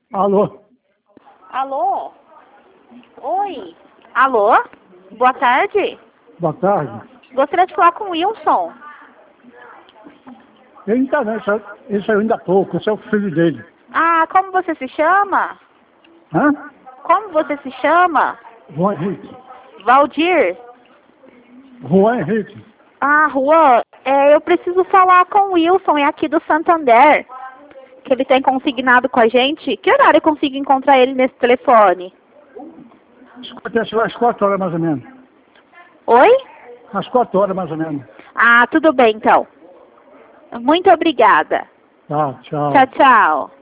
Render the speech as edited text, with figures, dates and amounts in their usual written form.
Alô? Alô? Oi? Alô? Boa tarde. Boa tarde. Gostaria de falar com o Wilson. Ele não tá não, ele saiu ainda há pouco, esse é o filho dele. Ah, como você se chama? Hã? Como você se chama? Juan Henrique. Valdir? Juan Henrique. Ah, Juan, eu preciso falar com o Wilson, é aqui do Santander, que ele tem consignado com a gente. Que horário eu consigo encontrar ele nesse telefone? Acontece às 4 horas mais ou menos. Oi? Às 4 horas mais ou menos. Ah, tudo bem então. Muito obrigada. Tá, tchau. Tchau, tchau.